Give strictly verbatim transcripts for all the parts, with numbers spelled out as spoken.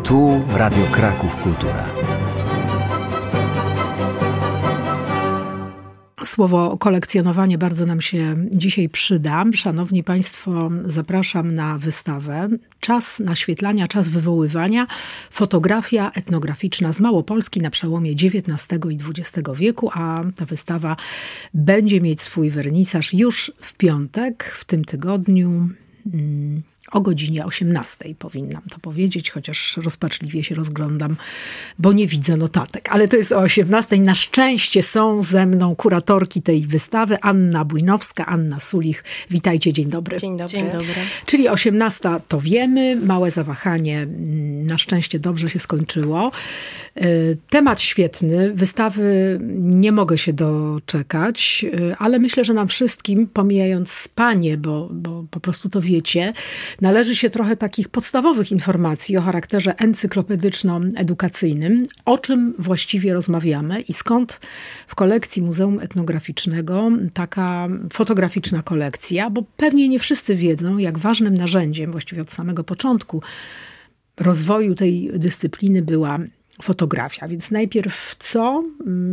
Tu Radio Kraków Kultura. Słowo kolekcjonowanie bardzo nam się dzisiaj przyda. Szanowni Państwo, zapraszam na wystawę Czas naświetlania, czas wywoływania. Fotografia etnograficzna z Małopolski na przełomie dziewiętnastego i dwudziestego wieku, a ta wystawa będzie mieć swój wernisaż już w piątek, w tym tygodniu. Hmm. O godzinie osiemnastej powinnam to powiedzieć, chociaż rozpaczliwie się rozglądam, bo nie widzę notatek. Ale to jest o osiemnastej. Na szczęście są ze mną kuratorki tej wystawy. Anna Bujnowska, Anna Sulich. Witajcie, dzień dobry. Dzień dobry. Dzień dobry. Czyli osiemnasta to wiemy. Małe zawahanie na szczęście dobrze się skończyło. Temat świetny. Wystawy nie mogę się doczekać, ale myślę, że nam wszystkim, pomijając panie, bo, bo po prostu to wiecie, należy się trochę takich podstawowych informacji o charakterze encyklopedyczno-edukacyjnym, o czym właściwie rozmawiamy i skąd w kolekcji Muzeum Etnograficznego taka fotograficzna kolekcja, bo pewnie nie wszyscy wiedzą, jak ważnym narzędziem właściwie od samego początku rozwoju tej dyscypliny była fotografia. Więc najpierw co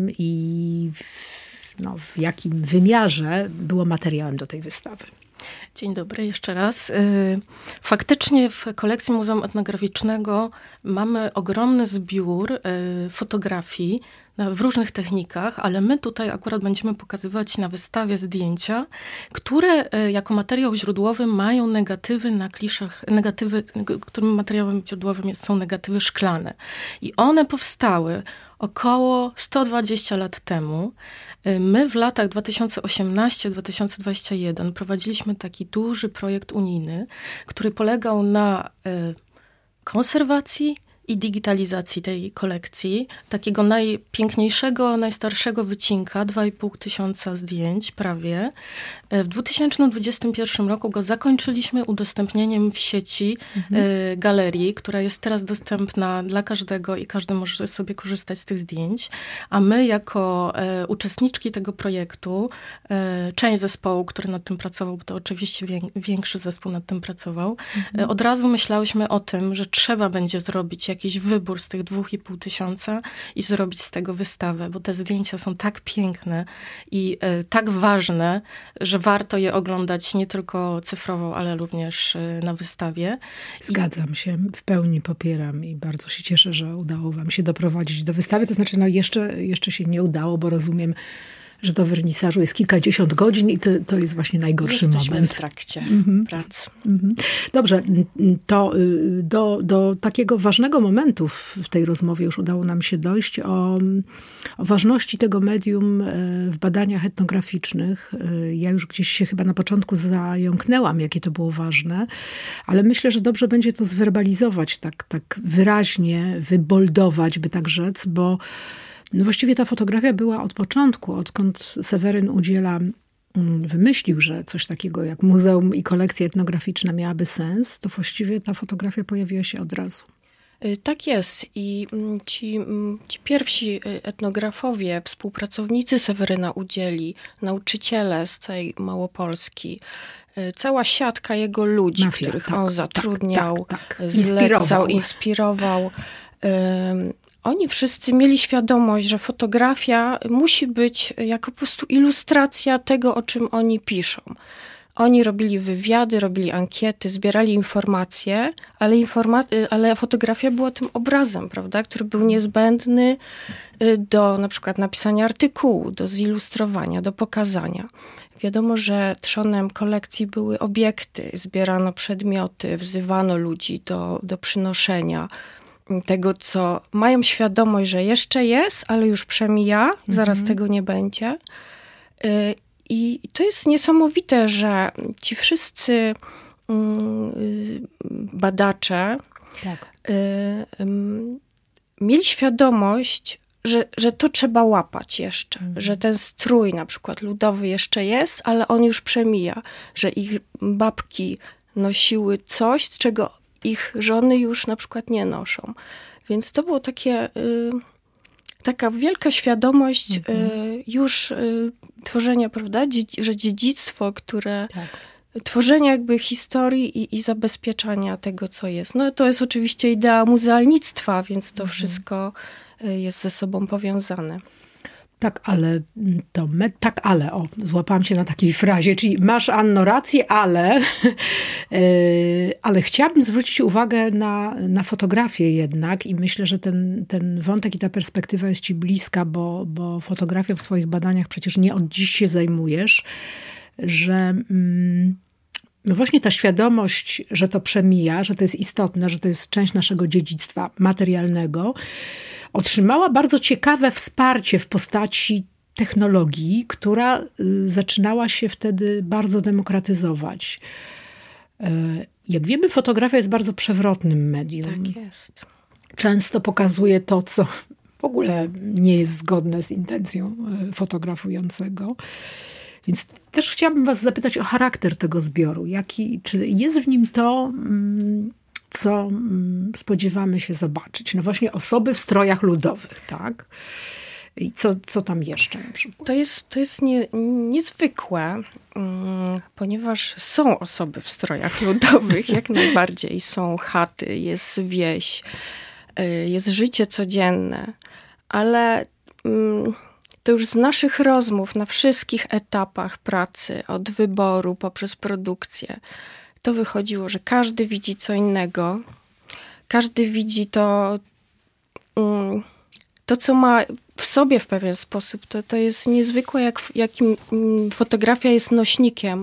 i w, no, w jakim wymiarze było materiałem do tej wystawy? Dzień dobry, jeszcze raz. Faktycznie w kolekcji Muzeum Etnograficznego mamy ogromny zbiór fotografii w różnych technikach, ale my tutaj akurat będziemy pokazywać na wystawie zdjęcia, które jako materiał źródłowy mają negatywy na kliszach, negatywy, którym materiałem źródłowym są negatywy szklane. I one powstały około sto dwadzieścia lat temu. My w latach dwa tysiące osiemnasty do dwa tysiące dwudziestego pierwszego prowadziliśmy taki duży projekt unijny, który polegał na konserwacji i digitalizacji tej kolekcji, takiego najpiękniejszego, najstarszego wycinka, dwa i pół tysiąca zdjęć prawie. W dwa tysiące dwudziestym pierwszym roku go zakończyliśmy udostępnieniem w sieci mhm. y, galerii, która jest teraz dostępna dla każdego i każdy może sobie korzystać z tych zdjęć. A my jako y, uczestniczki tego projektu, y, część zespołu, który nad tym pracował, bo to oczywiście wię- większy zespół nad tym pracował, mhm. y, od razu myślałyśmy o tym, że trzeba będzie zrobić jakiś wybór z tych dwóch i pół tysiąca i zrobić z tego wystawę, bo te zdjęcia są tak piękne i y, tak ważne, że warto je oglądać nie tylko cyfrowo, ale również y, na wystawie. Zgadzam I... się, w pełni popieram i bardzo się cieszę, że udało wam się doprowadzić do wystawy. To znaczy, no jeszcze, jeszcze się nie udało, bo rozumiem, że do wernisażu jest kilkadziesiąt godzin i to, to jest właśnie najgorszy Jesteśmy moment. w trakcie mhm. prac. Mhm. Dobrze, to do, do takiego ważnego momentu w tej rozmowie już udało nam się dojść o, o ważności tego medium w badaniach etnograficznych. Ja już gdzieś się chyba na początku zająknęłam, jakie to było ważne, ale myślę, że dobrze będzie to zwerbalizować tak, tak wyraźnie, wyboldować, by tak rzec, bo no właściwie ta fotografia była od początku, odkąd Seweryn Udziela wymyślił, że coś takiego jak muzeum i kolekcja etnograficzna miałaby sens, to właściwie ta fotografia pojawiła się od razu. Tak jest i ci, ci pierwsi etnografowie, współpracownicy Seweryna Udzieli, nauczyciele z całej Małopolski, cała siatka jego ludzi, Mafia, których tak, on zatrudniał, tak, tak, tak. zlecał, inspirował. Um, Oni wszyscy mieli świadomość, że fotografia musi być jako po prostu ilustracja tego, o czym oni piszą. Oni robili wywiady, robili ankiety, zbierali informacje, ale, informa- ale fotografia była tym obrazem, prawda, który był niezbędny do na przykład napisania artykułu, do zilustrowania, do pokazania. Wiadomo, że trzonem kolekcji były obiekty, zbierano przedmioty, wzywano ludzi do, do przynoszenia tego, co mają świadomość, że jeszcze jest, ale już przemija, mhm. zaraz tego nie będzie. I to jest niesamowite, że ci wszyscy badacze tak. mieli świadomość, że, że to trzeba łapać jeszcze, mhm. że ten strój na przykład ludowy jeszcze jest, ale on już przemija, że ich babki nosiły coś, z czego ich żony już na przykład nie noszą. Więc to było takie, y, taka wielka świadomość mhm. y, już y, tworzenia, prawda, Dzie- że dziedzictwo, które, tak. tworzenia jakby historii i, i zabezpieczania tego, co jest. No to jest oczywiście idea muzealnictwa, więc to mhm. wszystko jest ze sobą powiązane. Tak, ale to me, tak, ale, o, złapałam się na takiej frazie, czyli masz, Anno, rację, ale, yy, ale chciałabym zwrócić uwagę na, na fotografię jednak i myślę, że ten, ten wątek i ta perspektywa jest ci bliska, bo, bo fotografią w swoich badaniach przecież nie od dziś się zajmujesz, że mm, no właśnie ta świadomość, że to przemija, że to jest istotne, że to jest część naszego dziedzictwa materialnego, otrzymała bardzo ciekawe wsparcie w postaci technologii, która zaczynała się wtedy bardzo demokratyzować. Jak wiemy, fotografia jest bardzo przewrotnym medium. Tak jest. Często pokazuje to, co w ogóle nie jest zgodne z intencją fotografującego. Więc też chciałabym was zapytać o charakter tego zbioru. Jaki, czy jest w nim to, co spodziewamy się zobaczyć? No właśnie osoby w strojach ludowych, tak? I co, co tam jeszcze na przykład? To jest, to jest nie, niezwykłe, ponieważ są osoby w strojach ludowych, jak najbardziej. Są chaty, jest wieś, jest życie codzienne, ale to już z naszych rozmów na wszystkich etapach pracy, od wyboru poprzez produkcję, to wychodziło, że każdy widzi co innego. Każdy widzi to, to co ma w sobie w pewien sposób. To, to jest niezwykłe, jak, jakim fotografia jest nośnikiem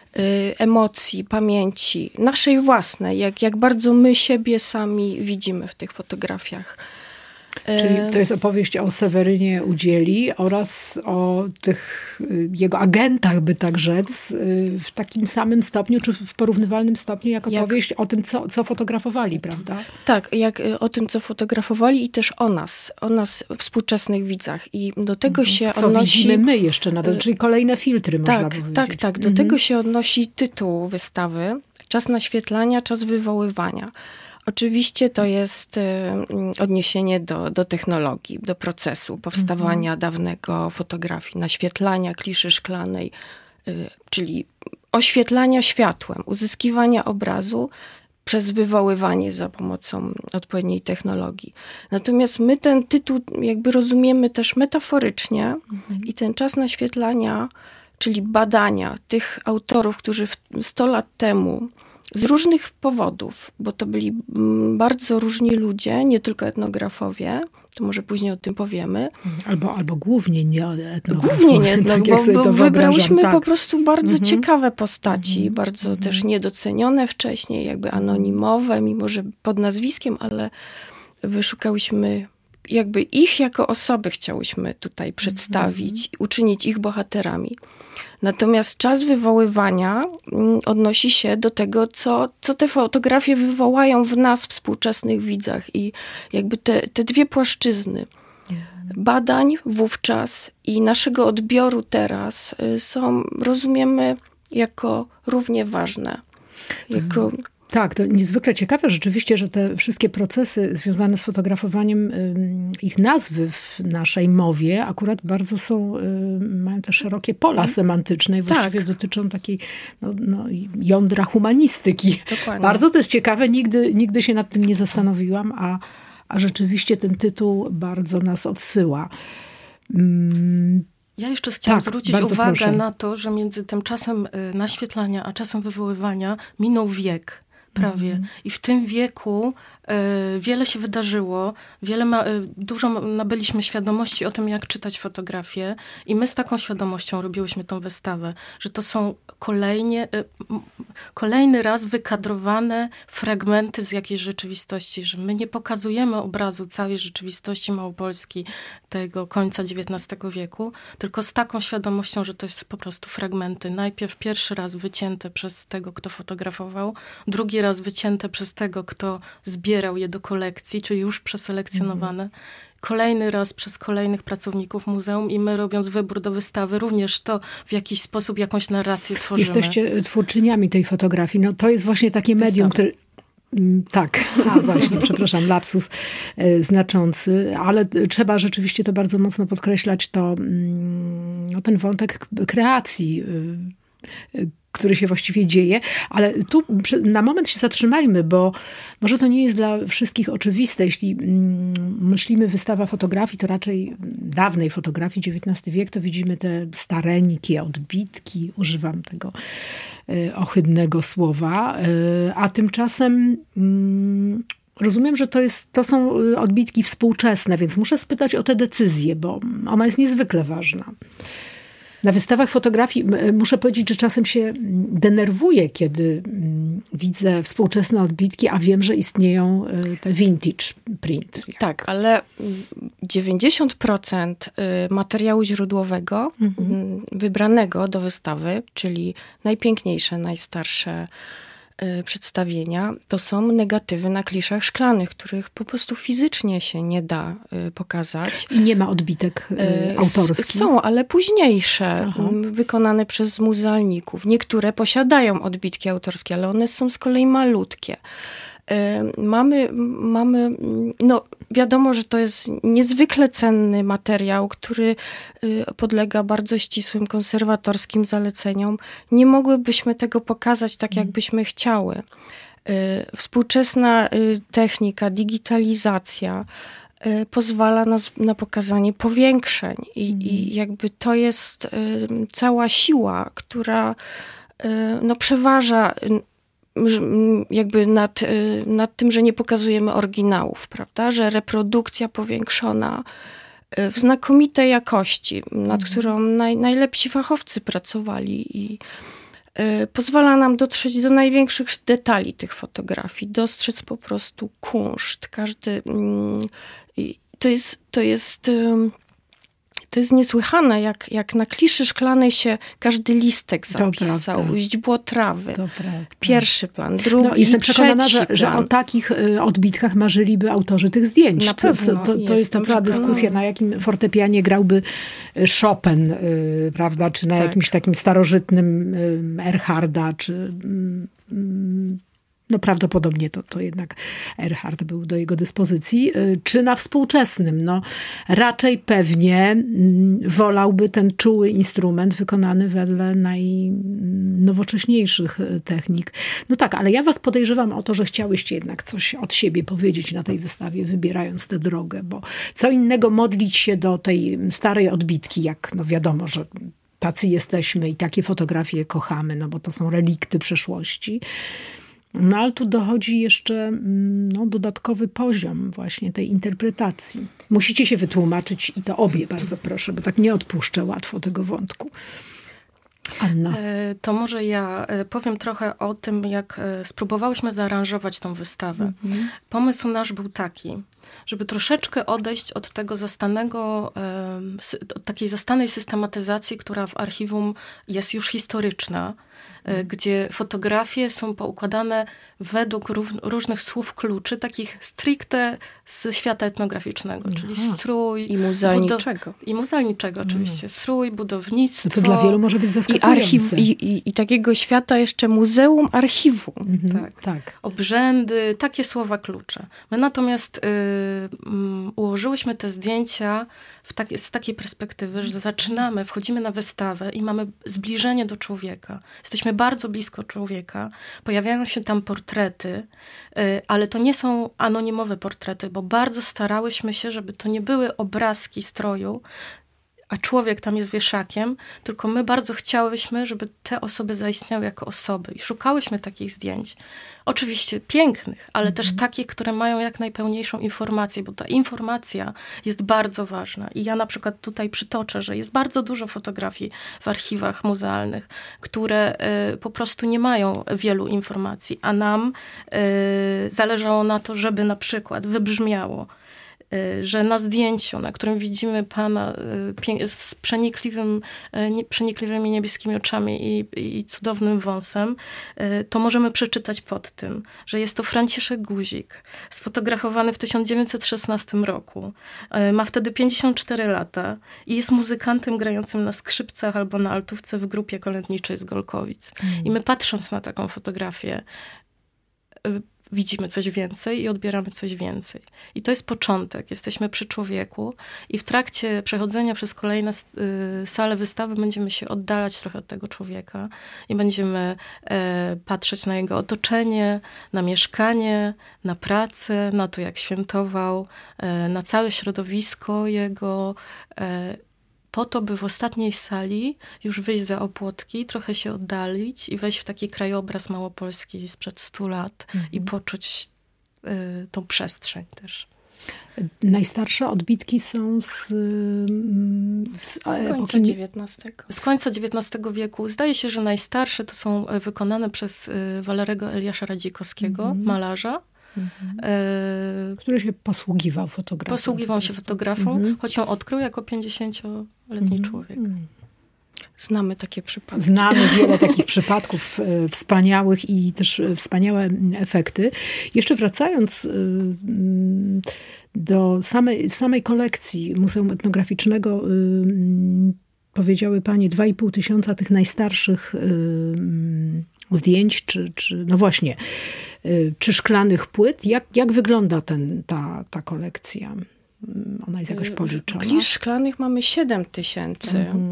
emocji, pamięci, naszej własnej. Jak, jak bardzo my siebie sami widzimy w tych fotografiach. Czyli to jest opowieść o Sewerynie Udzieli oraz o tych jego agentach, by tak rzec, w takim samym stopniu, czy w porównywalnym stopniu, jak opowieść jak, o tym, co, co fotografowali, prawda? Tak, jak o tym, co fotografowali i też o nas, o nas współczesnych widzach. I do tego mhm. się co odnosi... widzimy my jeszcze nadal, czyli kolejne filtry, tak, można powiedzieć. Tak, tak. Do mhm. tego się odnosi tytuł wystawy. Czas naświetlania, czas wywoływania. Oczywiście to jest y, odniesienie do, do technologii, do procesu powstawania mhm. dawnego fotografii, naświetlania kliszy szklanej, y, czyli oświetlania światłem, uzyskiwania obrazu przez wywoływanie za pomocą odpowiedniej technologii. Natomiast my ten tytuł jakby rozumiemy też metaforycznie mhm. i ten czas naświetlania, czyli badania tych autorów, którzy sto lat temu z różnych powodów, bo to byli bardzo różni ludzie, nie tylko etnografowie, to może później o tym powiemy. Albo, albo głównie nie etnografowie. Głównie nie etnografowie, tak, bo, bo wybrałyśmy tak. po prostu bardzo mhm. ciekawe postaci, mhm. bardzo mhm. też niedocenione wcześniej, jakby anonimowe, mimo że pod nazwiskiem, ale wyszukałyśmy jakby ich jako osoby chciałyśmy tutaj przedstawić, mhm. uczynić ich bohaterami. Natomiast czas wywoływania odnosi się do tego, co, co te fotografie wywołają w nas, współczesnych widzach. I jakby te, te dwie płaszczyzny badań wówczas i naszego odbioru teraz są, rozumiemy, jako równie ważne. Jako... Tak, to niezwykle ciekawe rzeczywiście, że te wszystkie procesy związane z fotografowaniem, ich nazwy w naszej mowie akurat bardzo są, mają te szerokie pola semantyczne i właściwie tak. dotyczą takiej no, no, jądra humanistyki. Dokładnie. Bardzo to jest ciekawe, nigdy, nigdy się nad tym nie zastanowiłam, a, a rzeczywiście ten tytuł bardzo nas odsyła. Mm. Ja jeszcze chciałam tak, zwrócić uwagę proszę. na to, że między tym czasem naświetlania a czasem wywoływania minął wiek. Prawie. Mm. I w tym wieku y, wiele się wydarzyło, wiele ma, y, dużo nabyliśmy świadomości o tym, jak czytać fotografię i my z taką świadomością robiłyśmy tą wystawę, że to są kolejnie, y, kolejny raz wykadrowane fragmenty z jakiejś rzeczywistości, że my nie pokazujemy obrazu całej rzeczywistości Małopolski tego końca dziewiętnastego wieku, tylko z taką świadomością, że to jest po prostu fragmenty. Najpierw pierwszy raz wycięte przez tego, kto fotografował, drugi raz wycięte przez tego, kto zbierał je do kolekcji, czyli już przeselekcjonowane. Mm. Kolejny raz przez kolejnych pracowników muzeum i my, robiąc wybór do wystawy, również to w jakiś sposób jakąś narrację tworzymy. Jesteście twórczyniami tej fotografii. No, to jest właśnie takie medium, które... Tak, a właśnie, przepraszam, lapsus y, znaczący, ale trzeba rzeczywiście to bardzo mocno podkreślać, to no, ten wątek kreacji, y, który się właściwie dzieje. Ale tu na moment się zatrzymajmy, bo może to nie jest dla wszystkich oczywiste. Jeśli myślimy wystawa fotografii, to raczej dawnej fotografii, dziewiętnasty wiek, to widzimy te starenьkie odbitki, używam tego ohydnego słowa, a tymczasem rozumiem, że to, jest, to są odbitki współczesne, więc muszę spytać o tę decyzję, bo ona jest niezwykle ważna. Na wystawach fotografii muszę powiedzieć, że czasem się denerwuję, kiedy widzę współczesne odbitki, a wiem, że istnieją te vintage print. Tak, ale dziewięćdziesiąt procent materiału źródłowego mhm. wybranego do wystawy, czyli najpiękniejsze, najstarsze przedstawienia, to są negatywy na kliszach szklanych, których po prostu fizycznie się nie da pokazać. I nie ma odbitek autorskich? Są, ale późniejsze, Aha. wykonane przez muzealników. Niektóre posiadają odbitki autorskie, ale one są z kolei malutkie. Mamy, mamy, no wiadomo, że to jest niezwykle cenny materiał, który podlega bardzo ścisłym konserwatorskim zaleceniom. Nie mogłybyśmy tego pokazać tak, jakbyśmy chciały. Współczesna technika, digitalizacja pozwala na, na pokazanie powiększeń i, mm. i jakby to jest cała siła, która no, przeważa jakby nad, nad tym, że nie pokazujemy oryginałów, prawda? Że reprodukcja powiększona w znakomitej jakości, nad którą naj, najlepsi fachowcy pracowali i y, pozwala nam dotrzeć do największych detali tych fotografii, dostrzec po prostu kunszt. Każdy, y, to jest, to jest y, To jest niesłychane, jak, jak na kliszy szklanej się każdy listek zapisał, źdźbło trawy. Pierwszy plan, drugi, no, jestem przekonana, że, plan. że o takich odbitkach marzyliby autorzy tych zdjęć. Na pewno. To, to, to jest ta cała dyskusja, na jakim fortepianie grałby Chopin, yy, prawda, czy na tak. jakimś takim starożytnym yy, Erharda, czy... Yy, No prawdopodobnie to, to jednak Erhard był do jego dyspozycji. Czy na współczesnym? No raczej pewnie wolałby ten czuły instrument wykonany wedle najnowocześniejszych technik. No tak, ale ja was podejrzewam o to, że chciałyście jednak coś od siebie powiedzieć na tej wystawie, wybierając tę drogę, bo co innego modlić się do tej starej odbitki, jak no wiadomo, że tacy jesteśmy i takie fotografie kochamy, no bo to są relikty przeszłości. No ale tu dochodzi jeszcze no, dodatkowy poziom właśnie tej interpretacji. Musicie się wytłumaczyć i to obie bardzo proszę, bo tak nie odpuszczę łatwo tego wątku. Anna. To może ja powiem trochę o tym, jak spróbowałyśmy zaaranżować tą wystawę. Mhm. Pomysł nasz był taki, żeby troszeczkę odejść od tego zastanego, od takiej zastanej systematyzacji, która w archiwum jest już historyczna, gdzie fotografie są poukładane według różnych słów kluczy, takich stricte z świata etnograficznego, Aha. czyli strój... I muzealniczego. I muzealniczego oczywiście. Mm. Strój, budownictwo... No to dla wielu może być zaskakujące. I, archiw, i, i, I takiego świata jeszcze muzeum archiwum. Mhm. Tak. tak. Obrzędy, takie słowa klucze. My natomiast y, y, ułożyłyśmy te zdjęcia w tak, z takiej perspektywy, że zaczynamy, wchodzimy na wystawę i mamy zbliżenie do człowieka. Jesteśmy bardzo blisko człowieka. Pojawiają się tam portrety, ale to nie są anonimowe portrety, bo bardzo starałyśmy się, żeby to nie były obrazki stroju, a człowiek tam jest wieszakiem, tylko my bardzo chciałyśmy, żeby te osoby zaistniały jako osoby i szukałyśmy takich zdjęć. Oczywiście pięknych, ale mm-hmm. też takich, które mają jak najpełniejszą informację, bo ta informacja jest bardzo ważna. I ja na przykład tutaj przytoczę, że jest bardzo dużo fotografii w archiwach muzealnych, które y, po prostu nie mają wielu informacji, a nam y, zależało na to, żeby na przykład wybrzmiało, że na zdjęciu, na którym widzimy pana z przenikliwym, przenikliwymi niebieskimi oczami i, i cudownym wąsem, to możemy przeczytać pod tym, że jest to Franciszek Guzik, sfotografowany w tysiąc dziewięćset szesnastym roku. Ma wtedy pięćdziesiąt cztery lata i jest muzykantem grającym na skrzypcach albo na altówce w grupie kolędniczej z Golkowic. Mm. I my patrząc na taką fotografię, widzimy coś więcej i odbieramy coś więcej. I to jest początek. Jesteśmy przy człowieku i w trakcie przechodzenia przez kolejne y, sale wystawy będziemy się oddalać trochę od tego człowieka i będziemy e, patrzeć na jego otoczenie, na mieszkanie, na pracę, na to, jak świętował, e, na całe środowisko jego, e, po to, by w ostatniej sali już wyjść za opłotki, trochę się oddalić i wejść w taki krajobraz Małopolski sprzed stu lat mhm. i poczuć y, tą przestrzeń też. Najstarsze odbitki są z, z, z końca dziewiętnastego. Z końca dziewiętnastego wieku. Zdaje się, że najstarsze to są wykonane przez Walerego Eliasza Radzikowskiego, mhm. malarza. Mhm. E, który się posługiwał fotografią. Posługiwał się fotografią, mhm. choć ją odkrył jako pięćdziesięcioletni mhm. człowiek. Znamy takie przypadki. Znamy wiele takich przypadków e, wspaniałych i też wspaniałe efekty. Jeszcze wracając e, do samej, samej kolekcji Muzeum Etnograficznego, e, powiedziały Panie dwa i pół tysiąca tych najstarszych zdjęć, czy, czy no właśnie, czy szklanych płyt. Jak, jak wygląda ten, ta, ta kolekcja? Ona jest jakoś policzona? Pli szklanych mamy siedem tysięcy,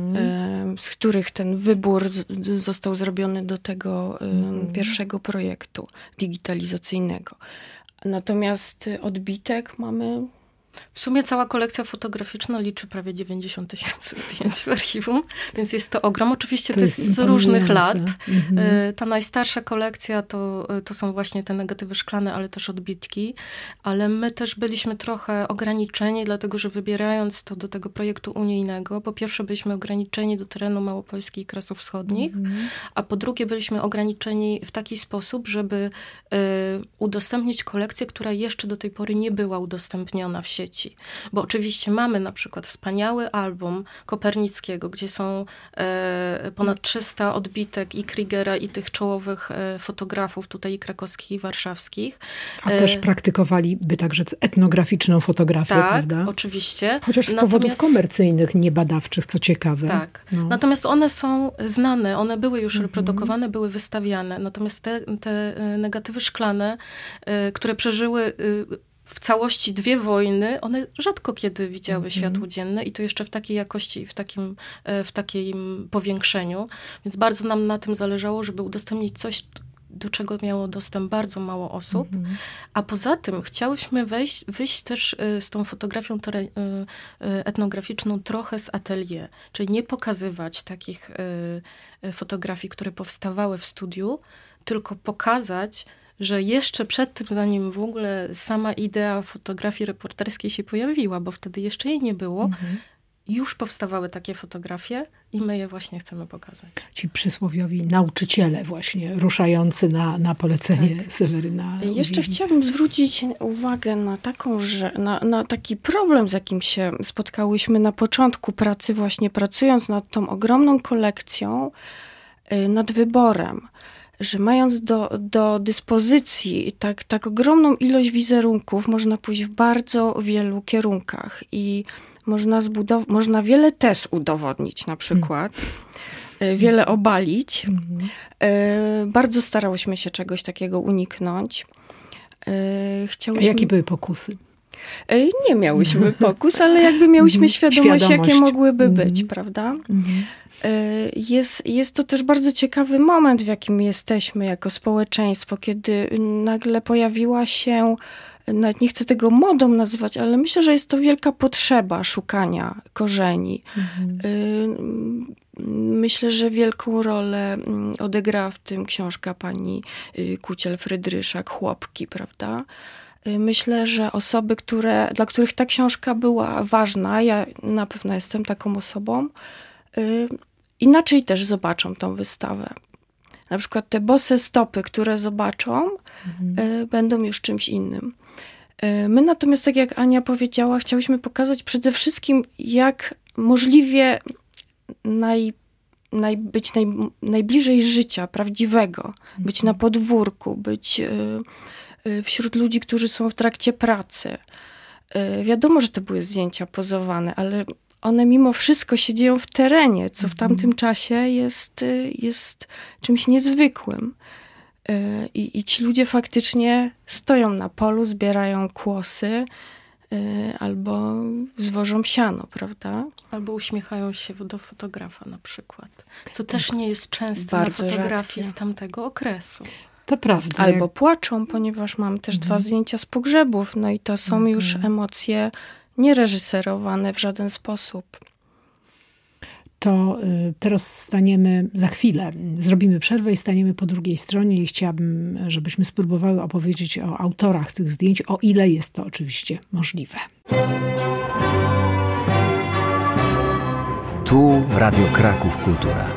mhm. z których ten wybór z, został zrobiony do tego mhm. pierwszego projektu digitalizacyjnego. Natomiast odbitek mamy... W sumie cała kolekcja fotograficzna liczy prawie dziewięćdziesiąt tysięcy zdjęć w archiwum, więc jest to ogrom. Oczywiście to, to jest z różnych lat. Mhm. Ta najstarsza kolekcja to, to są właśnie te negatywy szklane, ale też odbitki. Ale my też byliśmy trochę ograniczeni, dlatego że wybierając to do tego projektu unijnego, po pierwsze byliśmy ograniczeni do terenu Małopolski i Kresów Wschodnich, mhm. a po drugie byliśmy ograniczeni w taki sposób, żeby y, udostępnić kolekcję, która jeszcze do tej pory nie była udostępniona w sieci. Bo oczywiście mamy na przykład wspaniały album Kopernickiego, gdzie są e, ponad trzysta odbitek i Kriegera, i tych czołowych e, fotografów tutaj i krakowskich, i warszawskich. A e, też praktykowaliby także etnograficzną fotografię, tak, prawda? Tak, oczywiście. Chociaż z Natomiast, powodów komercyjnych, nie badawczych, co ciekawe. Tak. No. Natomiast one są znane, one były już mhm. reprodukowane, były wystawiane. Natomiast te, te negatywy szklane, e, które przeżyły e, w całości dwie wojny, one rzadko kiedy widziały mm. światło dzienne i to jeszcze w takiej jakości i w takim, w takim powiększeniu. Więc bardzo nam na tym zależało, żeby udostępnić coś, do czego miało dostęp bardzo mało osób. Mm-hmm. A poza tym chciałyśmy wejść, wyjść też z tą fotografią etnograficzną trochę z atelier. Czyli nie pokazywać takich fotografii, które powstawały w studiu, tylko pokazać, że jeszcze przed tym, zanim w ogóle sama idea fotografii reporterskiej się pojawiła, bo wtedy jeszcze jej nie było, mhm. już powstawały takie fotografie i my je właśnie chcemy pokazać. Ci przysłowiowi nauczyciele właśnie, ruszający na, na polecenie tak. Seweryna. Jeszcze chciałabym zwrócić uwagę na taką, że na, na taki problem, z jakim się spotkałyśmy na początku pracy, właśnie pracując nad tą ogromną kolekcją, nad wyborem. Że mając do, do dyspozycji tak, tak ogromną ilość wizerunków, można pójść w bardzo wielu kierunkach i można, zbudow- można wiele tez udowodnić na przykład, mm. wiele obalić. Mm. Bardzo starałyśmy się czegoś takiego uniknąć. Chciałyśmy... A jakie były pokusy? Nie miałyśmy pokus, ale jakby miałyśmy świadomość, świadomość. jakie mogłyby mm. być, prawda? Mm. Jest, jest to też bardzo ciekawy moment, w jakim jesteśmy jako społeczeństwo, kiedy nagle pojawiła się, nawet nie chcę tego modą nazywać, ale myślę, że jest to wielka potrzeba szukania korzeni. Mm. Myślę, że wielką rolę odegrała w tym książka pani Kuciel-Frydryszak, Chłopki, prawda? Myślę, że osoby, które, dla których ta książka była ważna, ja na pewno jestem taką osobą, y, inaczej też zobaczą tą wystawę. Na przykład te bose stopy, które zobaczą, mhm. y, będą już czymś innym. Y, my natomiast, tak jak Ania powiedziała, chciałyśmy pokazać przede wszystkim, jak możliwie naj, naj, być naj, najbliżej życia prawdziwego, mhm. być na podwórku, być... Y, wśród ludzi, którzy są w trakcie pracy. Wiadomo, że to były zdjęcia pozowane, ale one mimo wszystko się dzieją w terenie, co w tamtym czasie jest, jest czymś niezwykłym. I, I ci ludzie faktycznie stoją na polu, zbierają kłosy albo zwożą siano, prawda? Albo uśmiechają się do fotografa na przykład. Co też nie jest często Bardzo na fotografii rzadkie. z tamtego okresu. To prawda. Albo płaczą, ponieważ mam też mhm. dwa zdjęcia z pogrzebów. No i to są mhm. już emocje niereżyserowane w żaden sposób. To y, teraz staniemy, za chwilę zrobimy przerwę i staniemy po drugiej stronie i chciałabym, żebyśmy spróbowały opowiedzieć o autorach tych zdjęć, o ile jest to oczywiście możliwe. Tu Radio Kraków Kultura.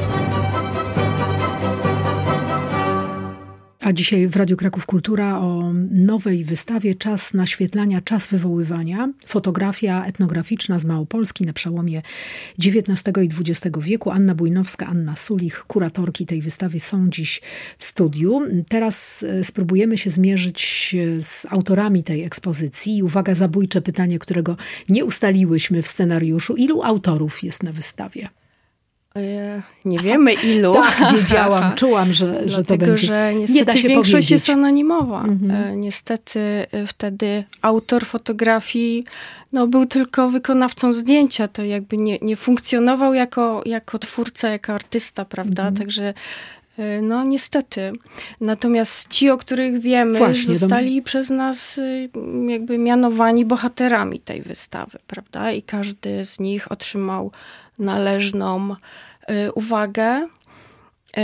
A dzisiaj w Radiu Kraków Kultura o nowej wystawie Czas naświetlania, czas wywoływania. Fotografia etnograficzna z Małopolski na przełomie dziewiętnastego i dwudziestego wieku. Anna Bujnowska, Anna Sulich, kuratorki tej wystawy są dziś w studiu. Teraz spróbujemy się zmierzyć z autorami tej ekspozycji. Uwaga, zabójcze pytanie, którego nie ustaliłyśmy w scenariuszu. Ilu autorów jest na wystawie? Nie wiemy ilu. Tak, wiedziałam, czułam, że, Dlatego, że to będzie. że niestety nie da się większość powiedzieć. jest anonimowa. Mhm. Niestety wtedy autor fotografii no, był tylko wykonawcą zdjęcia. To jakby nie, nie funkcjonował jako, jako twórca, jako artysta, prawda? Mhm. Także no niestety. Natomiast ci, o których wiemy, Właśnie, zostali do... przez nas jakby mianowani bohaterami tej wystawy, prawda? I każdy z nich otrzymał należną y, uwagę. Y,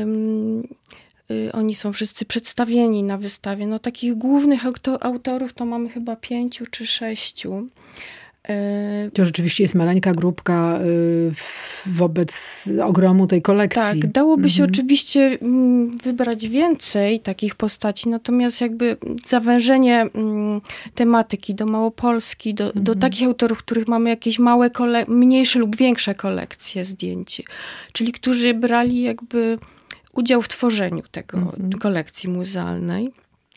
y, oni są wszyscy przedstawieni na wystawie. No takich głównych auto, autorów to mamy chyba pięciu czy sześciu. To rzeczywiście jest maleńka grupka wobec ogromu tej kolekcji. Tak, dałoby mhm. się oczywiście wybrać więcej takich postaci, natomiast jakby zawężenie tematyki do Małopolski, do, mhm. do takich autorów, których mamy jakieś małe, kole- mniejsze lub większe kolekcje zdjęć, czyli którzy brali jakby udział w tworzeniu tego mhm. kolekcji muzealnej.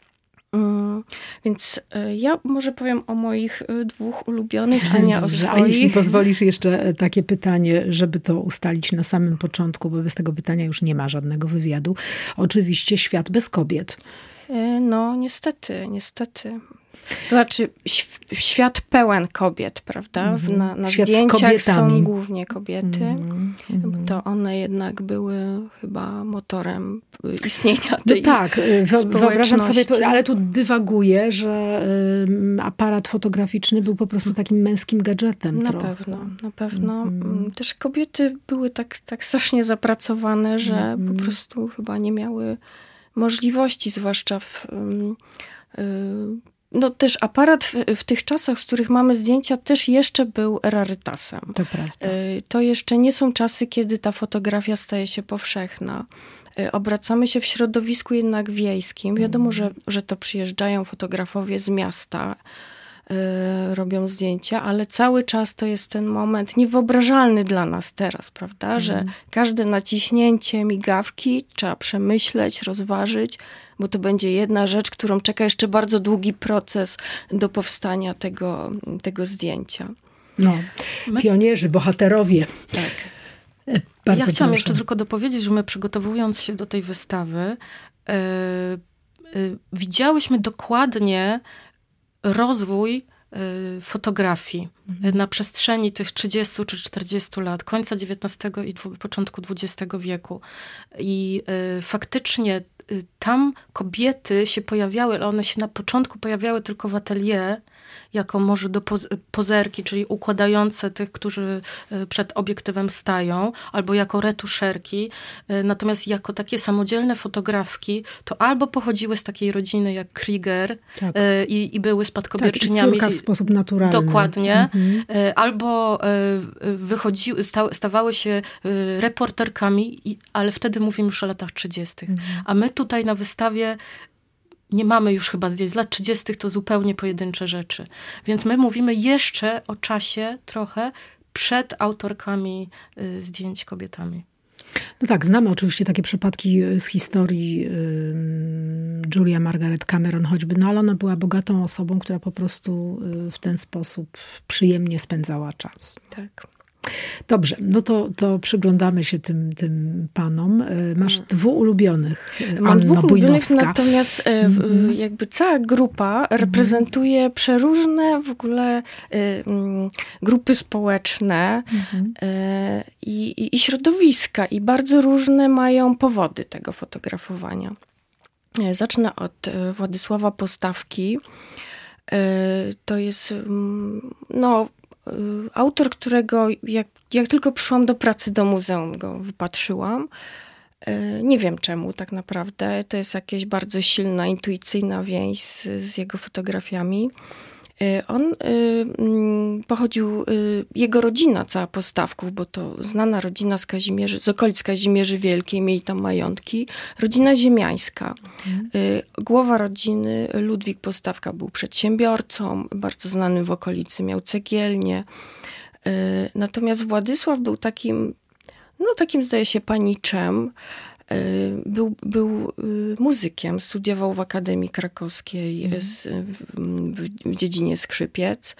Hmm, więc y, ja może powiem o moich y, dwóch ulubionych, a nie o swoich. A jeśli pozwolisz jeszcze takie pytanie, żeby to ustalić na samym początku, bo bez tego pytania już nie ma żadnego wywiadu. Oczywiście Świat bez kobiet. Y, no niestety, niestety. To znaczy świat pełen kobiet, prawda? Mm-hmm. Na, na świat zdjęciach są głównie kobiety. Mm-hmm. To one jednak były chyba motorem istnienia tej no tak, wyobrażam sobie to, ale tu dywaguję, że um, aparat fotograficzny był po prostu takim męskim gadżetem. Na trochę. pewno, na pewno. Mm-hmm. Też kobiety były tak, tak strasznie zapracowane, że mm-hmm. po prostu chyba nie miały możliwości, zwłaszcza w... Um, y, No też aparat w, w tych czasach, z których mamy zdjęcia, też jeszcze był rarytasem. To prawda. To jeszcze nie są czasy, kiedy ta fotografia staje się powszechna. Obracamy się w środowisku jednak wiejskim. Wiadomo, że, że to przyjeżdżają fotografowie z miasta, y, robią zdjęcia, ale cały czas to jest ten moment niewyobrażalny dla nas teraz, prawda? Mm. Że każde naciśnięcie migawki trzeba przemyśleć, rozważyć, bo to będzie jedna rzecz, którą czeka jeszcze bardzo długi proces do powstania tego, tego zdjęcia. No, pionierzy, bohaterowie. Tak. Bardzo ja chciałam proszę. jeszcze tylko dopowiedzieć, że my przygotowując się do tej wystawy, yy, yy, widziałyśmy dokładnie rozwój yy, fotografii mhm. na przestrzeni tych trzydziestu czy czterdziestu lat, końca dziewiętnastego i dwu, początku dwudziestego wieku. I yy, faktycznie yy, tam kobiety się pojawiały, ale one się na początku pojawiały tylko w atelier, jako może do poz- pozerki, czyli układające tych, którzy przed obiektywem stają, albo jako retuszerki. Natomiast jako takie samodzielne fotografki, to albo pochodziły z takiej rodziny jak Krieger tak. i, i były spadkobierczyniami. Tak, w sposób naturalny. Dokładnie. Mhm. Albo wychodziły, sta- stawały się reporterkami, ale wtedy mówimy już o latach trzydziestych. Mhm. A my tutaj na wystawie nie mamy już chyba zdjęć. Z lat trzydziestych to zupełnie pojedyncze rzeczy. Więc my mówimy jeszcze o czasie trochę przed autorkami y, zdjęć kobietami. No tak, znamy oczywiście takie przypadki z historii y, Julia Margaret Cameron choćby, no ale ona była bogatą osobą, która po prostu y, w ten sposób przyjemnie spędzała czas. Tak. Dobrze, no to, to przyglądamy się tym, tym panom. Masz dwóch ulubionych, Mam Anna dwóch ulubionych, Bujnowska. natomiast mm-hmm. jakby cała grupa reprezentuje mm-hmm. przeróżne w ogóle y, y, grupy społeczne mm-hmm. y, i, i środowiska i bardzo różne mają powody tego fotografowania. Zacznę od Władysława Postawki. Y, to jest no autor, którego jak, jak tylko przyszłam do pracy do muzeum, go wypatrzyłam. Nie wiem czemu tak naprawdę. To jest jakaś bardzo silna, intuicyjna więź z, z jego fotografiami. On pochodził, jego rodzina cała Postawków, bo to znana rodzina z Kazimierzy, z okolic Kazimierzy Wielkiej, mieli tam majątki. Rodzina ziemiańska. Mhm. Głowa rodziny, Ludwik Postawka, był przedsiębiorcą, bardzo znany w okolicy, miał cegielnię. Natomiast Władysław był takim, no takim zdaje się paniczem. Był, był muzykiem, studiował w Akademii Krakowskiej mm. z, w, w dziedzinie skrzypiec.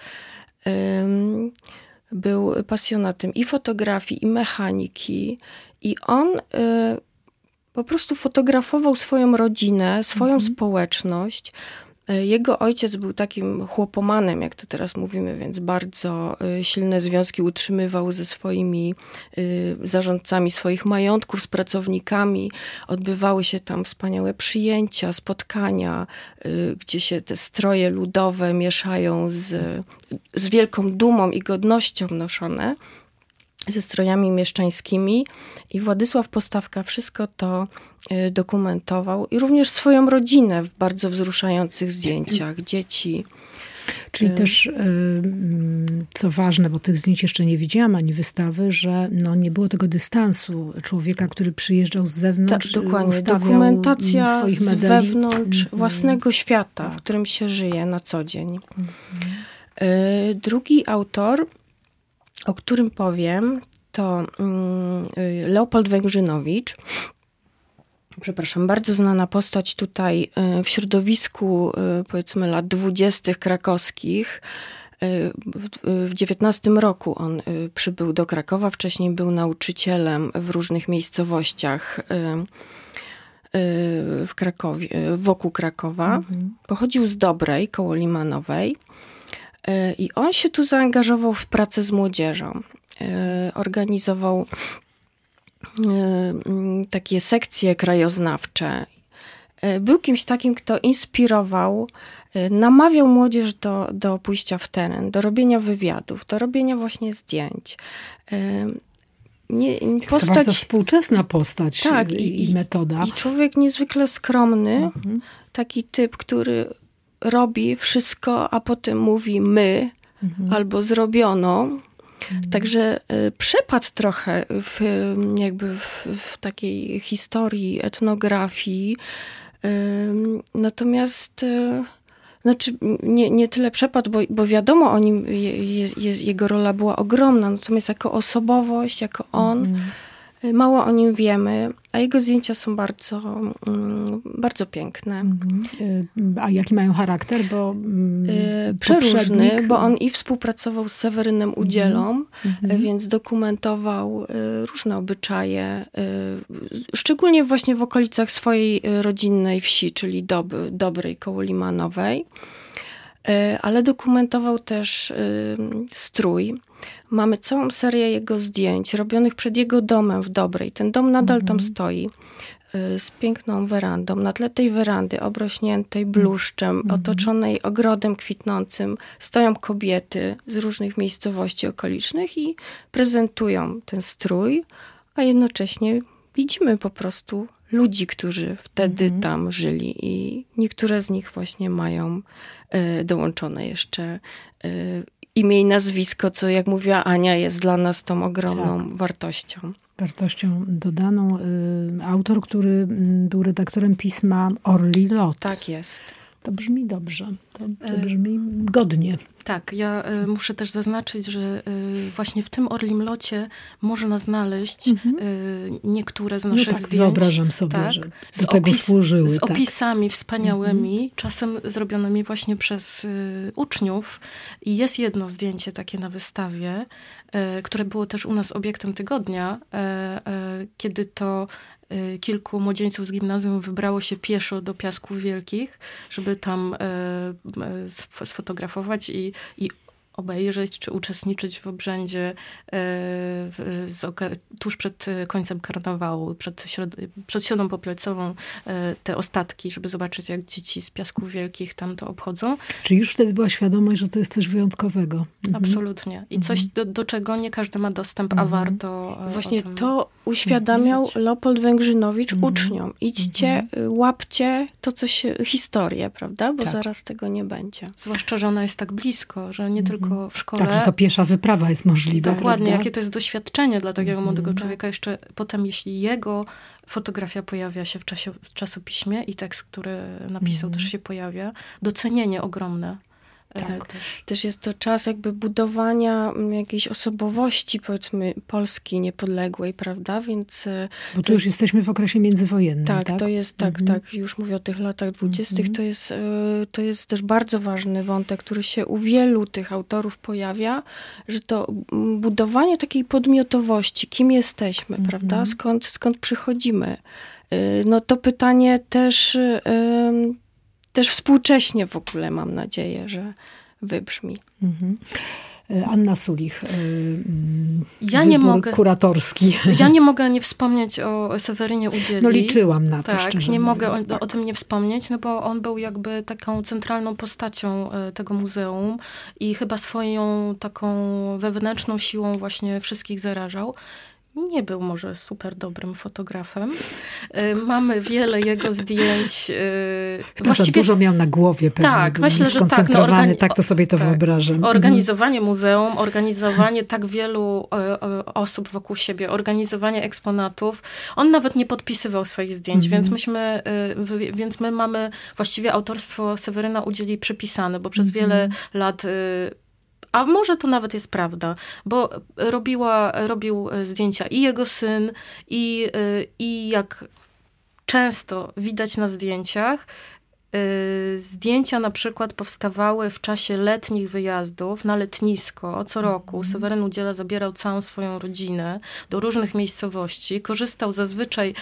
Był pasjonatem i fotografii, i mechaniki. I on po prostu fotografował swoją rodzinę, swoją mm. społeczność. Jego ojciec był takim chłopomanem, jak to teraz mówimy, więc bardzo silne związki utrzymywał ze swoimi zarządcami swoich majątków, z pracownikami. Odbywały się tam wspaniałe przyjęcia, spotkania, gdzie się te stroje ludowe mieszają z, z wielką dumą i godnością noszone, ze strojami mieszczańskimi. I Władysław Postawka wszystko to dokumentował. I również swoją rodzinę w bardzo wzruszających zdjęciach, dzieci. Czyli też, co ważne, bo tych zdjęć jeszcze nie widziałam, ani wystawy, że no nie było tego dystansu człowieka, który przyjeżdżał z zewnątrz. Tak, dokładnie. Dokumentacja swoich z wewnątrz własnego świata, tak. w którym się żyje na co dzień. Mhm. Drugi autor, o którym powiem, to Leopold Węgrzynowicz. Przepraszam, bardzo znana postać tutaj w środowisku, powiedzmy, lat dwudziestych krakowskich. W dziewiętnastym roku on przybył do Krakowa. Wcześniej był nauczycielem w różnych miejscowościach w Krakowie, wokół Krakowa. Mhm. Pochodził z Dobrej, koło Limanowej. I on się tu zaangażował w pracę z młodzieżą. Organizował takie sekcje krajoznawcze. Był kimś takim, kto inspirował, namawiał młodzież do, do pójścia w teren, do robienia wywiadów, do robienia właśnie zdjęć. Nie, postać, to bardzo współczesna postać tak, i, i metoda. I człowiek niezwykle skromny, mhm. taki typ, który robi wszystko, a potem mówi my, mhm. albo zrobiono. Mhm. Także y, przepadł trochę w, jakby w, w takiej historii, etnografii. Y, natomiast y, znaczy nie, nie tyle przepadł, bo, bo wiadomo o nim, je, je, jego rola była ogromna. Natomiast jako osobowość, jako on, mhm. mało o nim wiemy, a jego zdjęcia są bardzo, mm, bardzo piękne. Mm-hmm. A jaki mają charakter? Bo mm, Przeróżny, bo on i współpracował z Sewerynem Udzielą, mm-hmm. więc dokumentował różne obyczaje, szczególnie właśnie w okolicach swojej rodzinnej wsi, czyli Doby, Dobrej koło Limanowej. Ale dokumentował też strój. Mamy całą serię jego zdjęć robionych przed jego domem w Dobrej. Ten dom nadal mm-hmm. tam stoi z piękną werandą. Na tle tej werandy obrośniętej bluszczem, mm-hmm. otoczonej ogrodem kwitnącym, stoją kobiety z różnych miejscowości okolicznych i prezentują ten strój, a jednocześnie widzimy po prostu ludzi, którzy wtedy mm-hmm. tam żyli i niektóre z nich właśnie mają y, dołączone jeszcze y, imię i nazwisko, co jak mówiła Ania, jest dla nas tą ogromną tak. wartością. Wartością dodaną. Autor, który był redaktorem pisma Orli Lot. Tak jest. To brzmi dobrze, to, to brzmi godnie. Tak, ja y, muszę też zaznaczyć, że y, właśnie w tym Orlim Locie można znaleźć mhm. y, niektóre z naszych no tak, zdjęć. Wyobrażam sobie, tak, że do tego opis, służyły. Z tak. opisami wspaniałymi, mhm. czasem zrobionymi właśnie przez y, uczniów. I jest jedno zdjęcie takie na wystawie, y, które było też u nas obiektem tygodnia, y, y, kiedy to kilku młodzieńców z gimnazjum wybrało się pieszo do Piasków Wielkich, żeby tam e, sfotografować i, i obejrzeć, czy uczestniczyć w obrzędzie e, w, z, tuż przed końcem karnawału, przed, środ, przed Środą Popielcową, e, te ostatki, żeby zobaczyć, jak dzieci z Piasków Wielkich tam to obchodzą. Czyli już wtedy była świadomość, że to jest coś wyjątkowego. Mhm. Absolutnie. I coś, do, do czego nie każdy ma dostęp, mhm. a warto Właśnie to uświadamiał pisać. Leopold Węgrzynowicz mhm. uczniom. Idźcie, mhm. łapcie to, co się, historię, prawda? Bo tak. zaraz tego nie będzie. Zwłaszcza, że ona jest tak blisko, że nie mhm. tylko w szkole. Tak, że to piesza wyprawa jest możliwa. Dokładnie, prawda? Jakie to jest doświadczenie dla takiego Mhm. młodego człowieka. Jeszcze potem, jeśli jego fotografia pojawia się w, czasie, w czasopiśmie i tekst, który napisał, mhm. też się pojawia, docenienie ogromne. Tak. Też. Też jest to czas jakby budowania jakiejś osobowości, powiedzmy, Polski niepodległej, prawda? Więc bo tu już jest, jesteśmy w okresie międzywojennym, tak? Tak, to jest, tak, mhm. tak, już mówię o tych latach dwudziestych. Mhm. To jest, to jest też bardzo ważny wątek, który się u wielu tych autorów pojawia, że to budowanie takiej podmiotowości, kim jesteśmy, mhm. prawda? Skąd, skąd przychodzimy? No to pytanie też... Też współcześnie w ogóle mam nadzieję, że wybrzmi. Mhm. Anna Sulich, ja nie mogę, kuratorski. Ja nie mogę nie wspomnieć o Sewerynie Udzieli. No liczyłam na to, tak, szczerze nie mogę o, tak. o tym nie wspomnieć, no bo on był jakby taką centralną postacią tego muzeum i chyba swoją taką wewnętrzną siłą właśnie wszystkich zarażał. Nie był może super dobrym fotografem. Mamy wiele jego zdjęć. Właściwie dużo miał na głowie pewnie. Tak, był myślę, że tak. No, organi- tak to sobie to tak. wyobrażam. Organizowanie muzeum, organizowanie tak wielu osób wokół siebie, organizowanie eksponatów. On nawet nie podpisywał swoich zdjęć, mm-hmm. więc myśmy, więc my mamy właściwie autorstwo Seweryna Udzieli przypisane, bo przez mm-hmm. wiele lat... A może to nawet jest prawda, bo robiła, robił zdjęcia i jego syn, i, i jak często widać na zdjęciach, zdjęcia na przykład powstawały w czasie letnich wyjazdów na letnisko. Co roku mm. Seweryn Udziela zabierał całą swoją rodzinę do różnych miejscowości. Korzystał zazwyczaj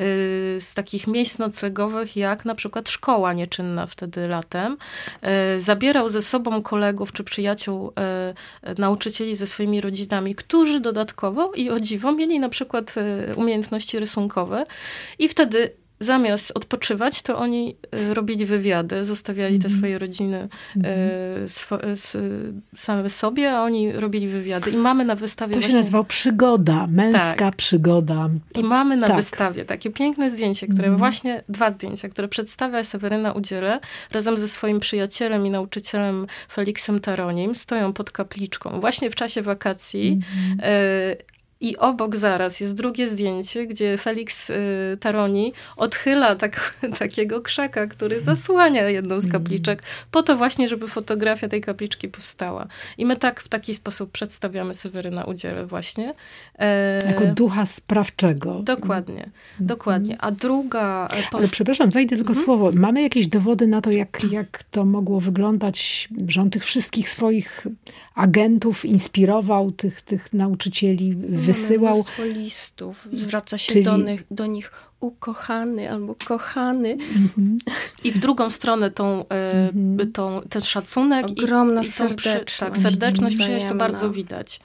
z takich miejsc noclegowych, jak na przykład szkoła nieczynna wtedy latem. Zabierał ze sobą kolegów czy przyjaciół, nauczycieli ze swoimi rodzinami, którzy dodatkowo i o dziwo mieli na przykład umiejętności rysunkowe i wtedy zamiast odpoczywać, to oni robili wywiady, zostawiali te swoje rodziny mm-hmm. swo, s, same sobie, a oni robili wywiady. I mamy na wystawie... To właśnie... się nazywał Przygoda, męska tak. przygoda. I mamy na tak. wystawie takie piękne zdjęcie, które mm-hmm. właśnie, dwa zdjęcia, które przedstawia Seweryna Udzielę razem ze swoim przyjacielem i nauczycielem Feliksem Taronim. Stoją pod kapliczką właśnie w czasie wakacji. Mm-hmm. y- I obok zaraz jest drugie zdjęcie, gdzie Feliks y, Taroni odchyla tak, takiego krzaka, który zasłania jedną z kapliczek, po to właśnie, żeby fotografia tej kapliczki powstała. I my tak w taki sposób przedstawiamy Seweryna Udzielę właśnie. E... Jako ducha sprawczego. Dokładnie, dokładnie. A druga... Post... Ale przepraszam, wejdę tylko mhm. słowo. Mamy jakieś dowody na to, jak, jak to mogło wyglądać, że on tych wszystkich swoich agentów inspirował, tych, tych nauczycieli wysyłał. Mnóstwo listów. Zwraca się Czyli... do, nich, do nich ukochany albo kochany. Mm-hmm. I w drugą stronę tą, mm-hmm. tą, ten szacunek. Ogromna i, i serdeczność. Tak, serdeczność, przyjaźń to bardzo widać.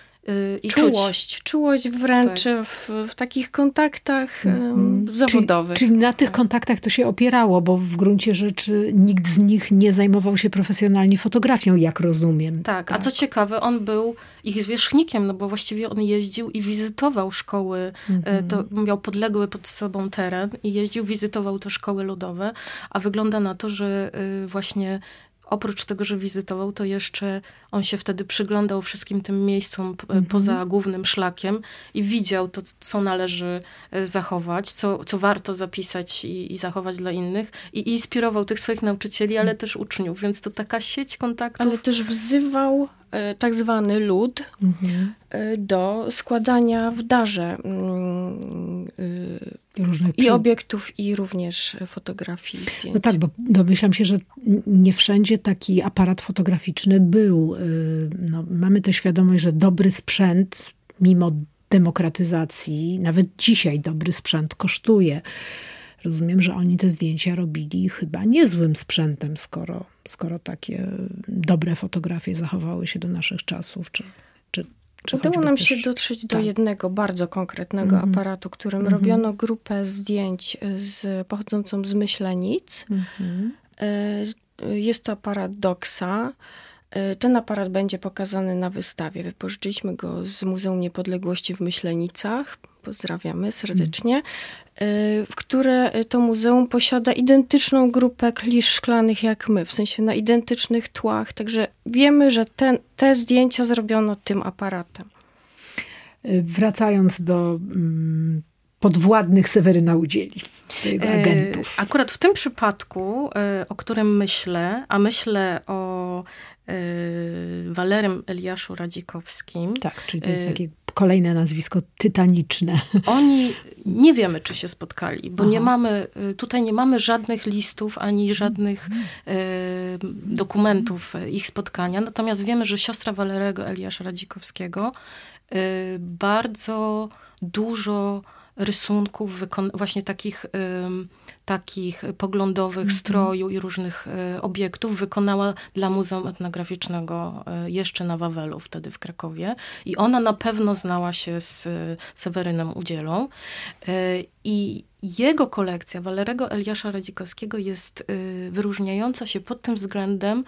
I czułość. Czuć. Czułość wręcz tak. w, w takich kontaktach mm-hmm. zawodowych. Czyli, czyli na tych tak. kontaktach to się opierało, bo w gruncie rzeczy nikt z nich nie zajmował się profesjonalnie fotografią, jak rozumiem. Tak, tak. A co ciekawe, on był ich zwierzchnikiem, no bo właściwie on jeździł i wizytował szkoły, mm-hmm. to miał podległy pod sobą teren i jeździł, wizytował te szkoły ludowe, a wygląda na to, że właśnie oprócz tego, że wizytował, to jeszcze on się wtedy przyglądał wszystkim tym miejscom p- poza głównym szlakiem i widział to, co należy zachować, co, co warto zapisać i, i zachować dla innych. I inspirował tych swoich nauczycieli, ale też uczniów, więc to taka sieć kontaktów. Ale też wzywał e, tak zwany lud mhm. e, do składania w darze mm, e, i obiektów, i również fotografii, zdjęć. No tak, bo domyślam się, że nie wszędzie taki aparat fotograficzny był. No, mamy tę świadomość, że dobry sprzęt, mimo demokratyzacji, nawet dzisiaj dobry sprzęt kosztuje. Rozumiem, że oni te zdjęcia robili chyba niezłym sprzętem, skoro, skoro takie dobre fotografie zachowały się do naszych czasów. Czy, czy, czy Udało nam też... się dotrzeć do tak. jednego bardzo konkretnego mm-hmm. aparatu, którym mm-hmm. robiono grupę zdjęć z, pochodzącą z Myślenic. Mm-hmm. Jest to aparat Doxa. Ten aparat będzie pokazany na wystawie. Wypożyczyliśmy go z Muzeum Niepodległości w Myślenicach. Pozdrawiamy serdecznie. W które to muzeum posiada identyczną grupę klisz szklanych jak my. W sensie na identycznych tłach. Także wiemy, że ten, te zdjęcia zrobiono tym aparatem. Wracając do mm, podwładnych Seweryna Udzieli, do jego agentów. Akurat w tym przypadku, o którym myślę, a myślę o Walerym Eliaszu Radzikowskim. Tak, czyli to jest takie kolejne nazwisko tytaniczne. Oni, nie wiemy, czy się spotkali, bo Aha. nie mamy, tutaj nie mamy żadnych listów, ani żadnych e, dokumentów ich spotkania. Natomiast wiemy, że siostra Walerego Eliasza Radzikowskiego e, bardzo dużo rysunków, wykon- właśnie takich, y, takich poglądowych, mm-hmm. stroju i różnych y, obiektów wykonała dla Muzeum Etnograficznego y, jeszcze na Wawelu, wtedy w Krakowie. I ona na pewno znała się z y, Sewerynem Udzielą. Y, I jego kolekcja Walerego Eliasza Radzikowskiego jest y, wyróżniająca się pod tym względem,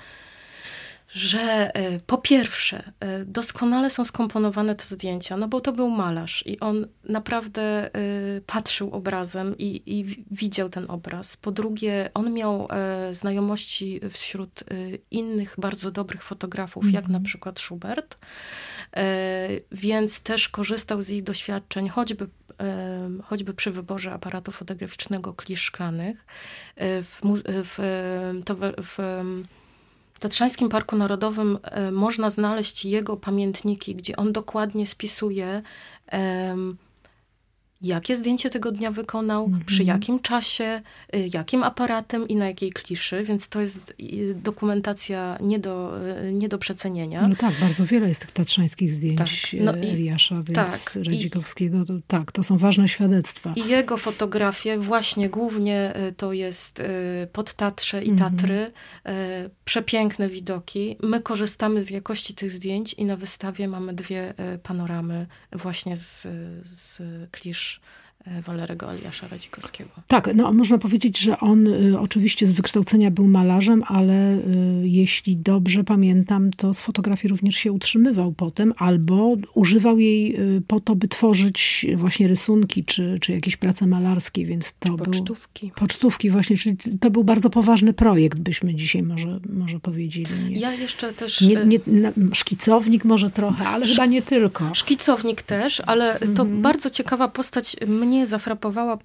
że y, po pierwsze y, doskonale są skomponowane te zdjęcia, no bo to był malarz i on naprawdę y, patrzył obrazem i, i widział ten obraz. Po drugie, on miał y, znajomości wśród y, innych bardzo dobrych fotografów, mm-hmm. jak na przykład Schubert, y, więc też korzystał z ich doświadczeń, choćby y, choćby przy wyborze aparatu fotograficznego klisz szklanych. Y, w, w, to w, w W Tatrzańskim Parku Narodowym e, można znaleźć jego pamiętniki, gdzie on dokładnie spisuje, e, jakie zdjęcie tego dnia wykonał, mm-hmm. przy jakim czasie, e, jakim aparatem i na jakiej kliszy, więc to jest e, dokumentacja nie do, e, nie do przecenienia. No tak, bardzo wiele jest tych tatrzańskich zdjęć tak. no Eliasza, więc tak, Radzikowskiego. To, tak, to są ważne świadectwa. I jego fotografie właśnie głównie to jest Podtatrze i Tatry, mm-hmm. przepiękne widoki. My korzystamy z jakości tych zdjęć i na wystawie mamy dwie panoramy właśnie z, z klisz Walerego Eliasza Radzikowskiego. Tak, no można powiedzieć, że on y, oczywiście z wykształcenia był malarzem, ale y, jeśli dobrze pamiętam, to z fotografii również się utrzymywał potem, albo używał jej y, po to, by tworzyć właśnie rysunki, czy, czy jakieś prace malarskie, więc to był... Pocztówki. Pocztówki właśnie, czyli to był bardzo poważny projekt, byśmy dzisiaj może, może powiedzieli. Nie? Ja jeszcze też... Nie, nie, na, szkicownik może trochę, ale Sz- chyba nie tylko. Szkicownik też, ale to mm-hmm. bardzo ciekawa postać mnie zafrapowała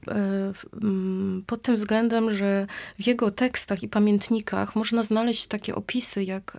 pod tym względem, że w jego tekstach i pamiętnikach można znaleźć takie opisy, jak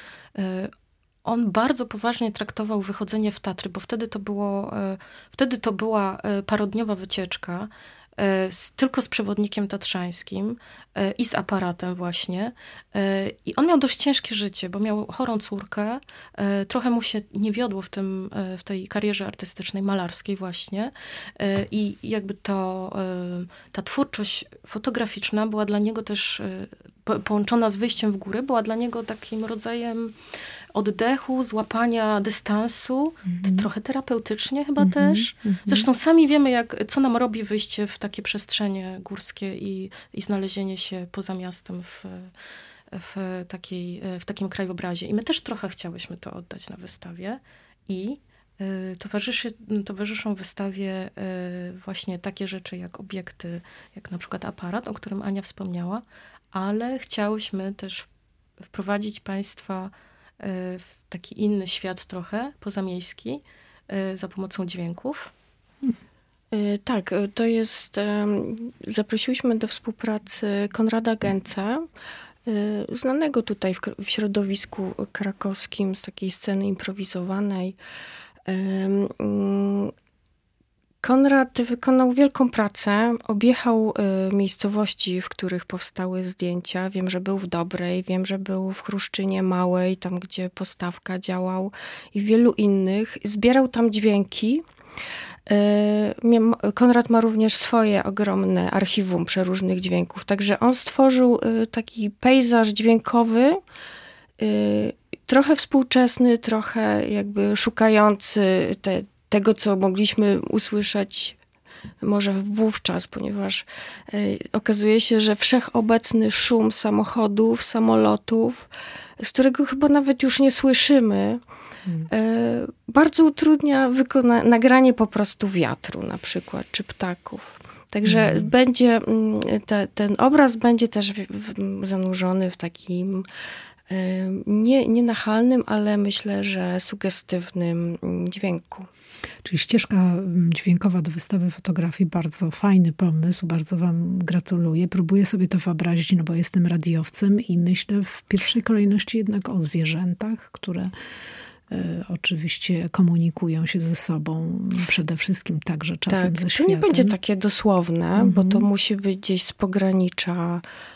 on bardzo poważnie traktował wychodzenie w Tatry, bo wtedy to było, wtedy to była parodniowa wycieczka, Z, tylko z przewodnikiem tatrzańskim i z aparatem właśnie. I on miał dość ciężkie życie, bo miał chorą córkę. Trochę mu się nie wiodło w, tym, w tej karierze artystycznej, malarskiej właśnie. I jakby to, ta twórczość fotograficzna była dla niego też połączona z wyjściem w góry, była dla niego takim rodzajem oddechu, złapania dystansu, mm-hmm. trochę terapeutycznie chyba mm-hmm. też. Mm-hmm. Zresztą sami wiemy, jak, co nam robi wyjście w takie przestrzenie górskie i, i znalezienie się poza miastem w, w, takiej, w takim krajobrazie. I my też trochę chciałyśmy to oddać na wystawie i y, towarzyszy, towarzyszą wystawie y, właśnie takie rzeczy jak obiekty, jak na przykład aparat, o którym Ania wspomniała, ale chciałyśmy też wprowadzić Państwa w taki inny świat trochę, pozamiejski, za pomocą dźwięków. Tak, to jest... Zaprosiłyśmy do współpracy Konrada Gęcę, znanego tutaj w, w środowisku krakowskim z takiej sceny improwizowanej. Konrad wykonał wielką pracę, objechał y, miejscowości, w których powstały zdjęcia. Wiem, że był w Dobrej, wiem, że był w Chruszczynie Małej, tam gdzie Postawka działał i w wielu innych. Zbierał tam dźwięki. Y, Konrad ma również swoje ogromne archiwum przeróżnych dźwięków, także on stworzył y, taki pejzaż dźwiękowy, y, trochę współczesny, trochę jakby szukający te tego, co mogliśmy usłyszeć może wówczas, ponieważ y, okazuje się, że wszechobecny szum samochodów, samolotów, z którego chyba nawet już nie słyszymy, hmm. y, bardzo utrudnia wykona- nagranie po prostu wiatru na przykład, czy ptaków. Także hmm. będzie, te, ten obraz będzie też w, w, zanurzony w takim Nie, nie nachalnym, ale myślę, że sugestywnym dźwięku. Czyli ścieżka dźwiękowa do wystawy fotografii, bardzo fajny pomysł, bardzo wam gratuluję. Próbuję sobie to wyobrazić, no bo jestem radiowcem i myślę w pierwszej kolejności jednak o zwierzętach, które y, oczywiście komunikują się ze sobą, przede wszystkim także czasem tak, ze światem. To nie będzie takie dosłowne, mhm. bo to musi być gdzieś z pogranicza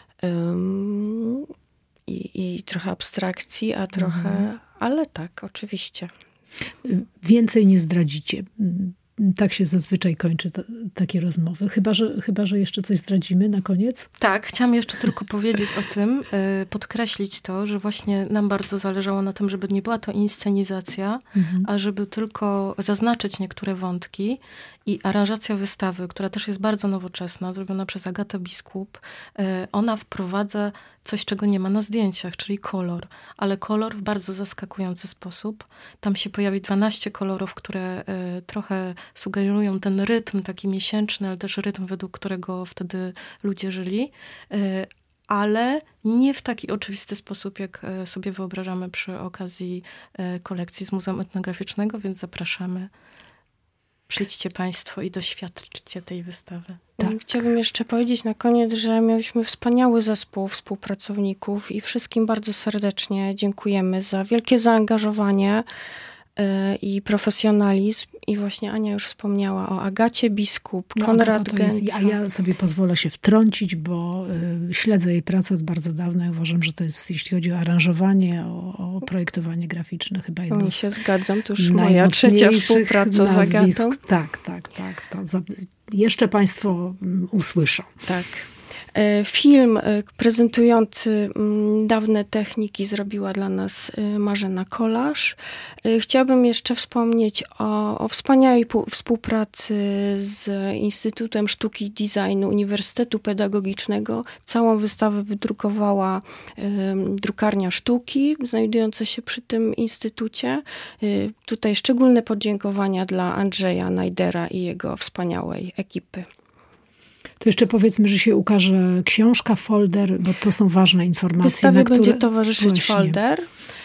um, I, i trochę abstrakcji, a trochę... Mhm. Ale tak, oczywiście. Więcej nie zdradzicie. Tak się zazwyczaj kończy to, takie rozmowy. Chyba że, chyba, że jeszcze coś zdradzimy na koniec. Tak, chciałam jeszcze tylko powiedzieć o tym, podkreślić to, że właśnie nam bardzo zależało na tym, żeby nie była to inscenizacja, mhm. a żeby tylko zaznaczyć niektóre wątki. I aranżacja wystawy, która też jest bardzo nowoczesna, zrobiona przez Agatę Biskup, ona wprowadza coś, czego nie ma na zdjęciach, czyli kolor. Ale kolor w bardzo zaskakujący sposób. Tam się pojawi dwanaście kolorów, które trochę sugerują ten rytm taki miesięczny, ale też rytm, według którego wtedy ludzie żyli. Ale nie w taki oczywisty sposób, jak sobie wyobrażamy przy okazji kolekcji z Muzeum Etnograficznego, więc zapraszamy. Przyjdźcie Państwo i doświadczcie tej wystawy. Tak. Chciałabym jeszcze powiedzieć na koniec, że mieliśmy wspaniały zespół współpracowników i wszystkim bardzo serdecznie dziękujemy za wielkie zaangażowanie i profesjonalizm. I właśnie Ania już wspomniała o Agacie Biskup, no, Konrad Gęca. A ja sobie pozwolę się wtrącić, bo y, śledzę jej pracę od bardzo dawna i uważam, że to jest, jeśli chodzi o aranżowanie, o, o projektowanie graficzne, chyba jedno Mi się z zgadzam, to już moja trzecia współpraca z Agatą. Tak, tak, tak. To za, jeszcze Państwo um, usłyszą. Tak. Film prezentujący dawne techniki zrobiła dla nas Marzena Kolarz. Chciałabym jeszcze wspomnieć o, o wspaniałej współpracy z Instytutem Sztuki i Designu Uniwersytetu Pedagogicznego. Całą wystawę wydrukowała drukarnia sztuki, znajdująca się przy tym instytucie. Tutaj szczególne podziękowania dla Andrzeja Najdera i jego wspaniałej ekipy. To jeszcze powiedzmy, że się ukaże książka, folder, bo to są ważne informacje. Wystawie na które... będzie towarzyszyć Właśnie. folder.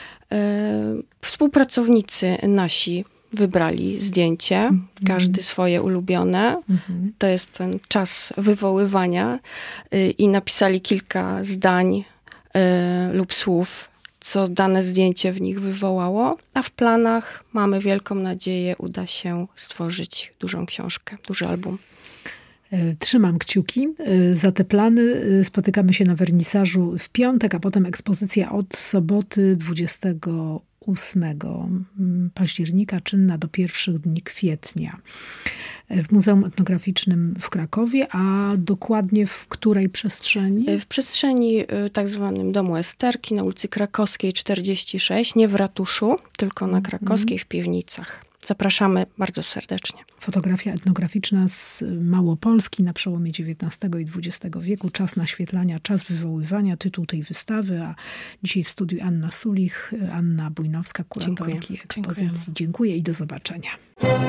Współpracownicy nasi wybrali zdjęcie, mm. każdy swoje ulubione. Mm-hmm. To jest ten czas wywoływania i napisali kilka zdań lub słów, co dane zdjęcie w nich wywołało, a w planach mamy wielką nadzieję, uda się stworzyć dużą książkę, duży album. Trzymam kciuki za te plany. Spotykamy się na wernisażu w piątek, a potem ekspozycja od soboty dwudziestego ósmego października, czynna do pierwszych dni kwietnia w Muzeum Etnograficznym w Krakowie, a dokładnie w której przestrzeni? W przestrzeni tak zwanym Domu Esterki na ulicy Krakowskiej czterdzieści sześć, nie w ratuszu, tylko na Krakowskiej w piwnicach. Zapraszamy bardzo serdecznie. Fotografia etnograficzna z Małopolski na przełomie dziewiętnastego i dwudziestego wieku. Czas naświetlania, czas wywoływania. Tytuł tej wystawy, a dzisiaj w studiu Anna Sulich, Anna Bujnowska, kuratorki Dziękuję. ekspozycji. Dziękujemy. Dziękuję i do zobaczenia.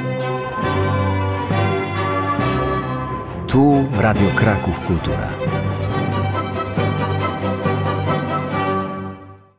Tu Radio Kraków Kultura.